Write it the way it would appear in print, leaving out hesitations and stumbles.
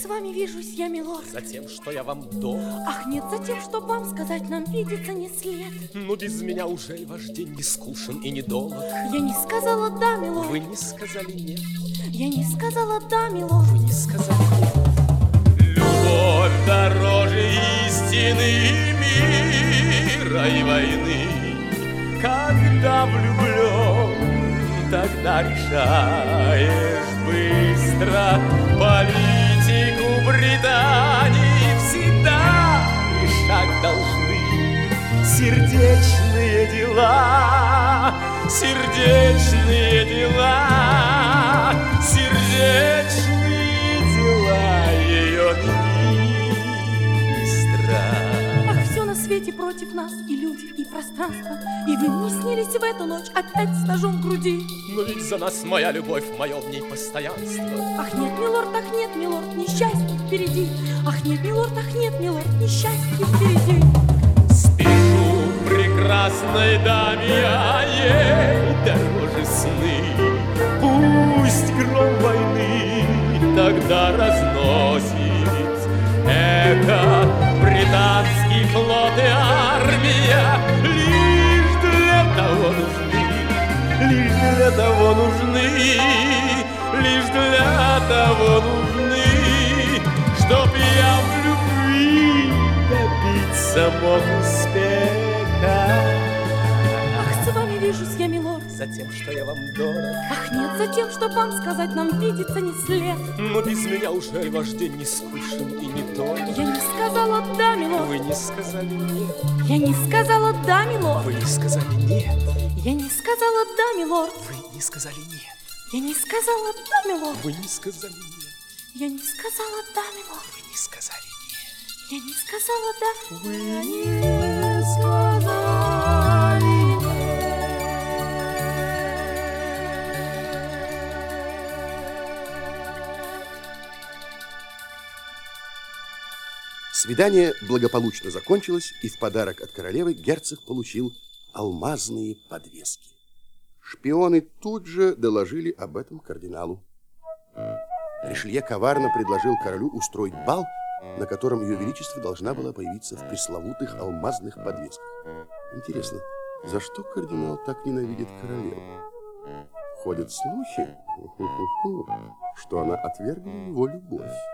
с вами вижусь я, милорд. За тем, что я вам дорог. Ах, нет, за тем, что вам сказать нам видится не след. Ну, без меня уже и ваш день не скучен и недолг. Я не сказала да, милорд. Вы не сказали нет. Я не сказала да, милорд. Вы не сказали нет. Любовь дороже истины, мира и войны. Когда влюблен, тогда решаешь быстро. Политику Британии всегда решать должны сердечные дела, сердечные дела, сердечные дела ее министра. Ах, все на свете против нас, и люди, и пространство. И вы мне снились в эту ночь опять с ножом в груди. Но ведь за нас моя любовь, мое в ней постоянство. Ах, нет, милорд, несчастье впереди. Ах, нет, милорд, несчастье впереди. Спешу прекрасной даме, а ей дороже сны. Пусть гром войны тогда разносит эхо. Британский флот и армия лишь для того нужны, лишь для того нужны, лишь для того нужны, чтоб я в любви добиться мог успеха. Ах, с вами вижусь я, милорд. За тем, что я вам дорог. Ах, нет, за тем, что вам сказать нам видится не след. Но без меня уже и ваш день не скучен и не долг. Я не сказала да, милорд. Вы не сказали нет. Я не сказала да, милорд. Вы не сказали нет. Я не сказала да, милорд. Вы не сказали нет. Я не сказала да, милорд. Вы не сказали нет. Я не сказала да, милорд. Вы не сказали нет. Я не сказала да. Вы не сказали нет. Свидание благополучно закончилось, и в подарок от королевы герцог получил алмазные подвески. Шпионы тут же доложили об этом кардиналу. Ришелье коварно предложил королю устроить бал, на котором ее величество должна была появиться в пресловутых алмазных подвесках. Интересно, за что кардинал так ненавидит королеву? Ходят слухи, что она отвергла его любовь.